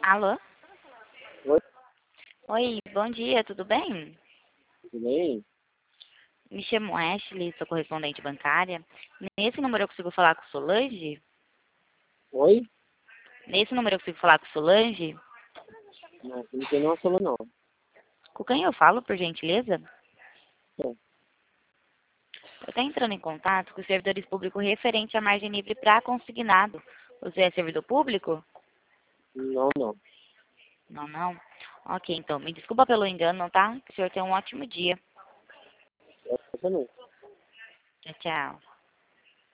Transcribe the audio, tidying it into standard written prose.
Alô? Oi, Oi, bom dia, tudo bem? tudo bem? Me chamo Ashley, sou correspondente bancária. Nesse número eu consigo falar com Solange? Oi? Nesse número eu consigo falar com Solange? Não, não tem nenhuma sala não. Com quem eu falo, por gentileza? Não, Eu estou entrando em contato com os servidores públicos referente à margem livre para consignado. Você é servidor público? não, não. Não, não. Ok, então, me desculpa pelo engano, tá? Que o senhor tenha um ótimo dia. Essa não. Tchau, tchau.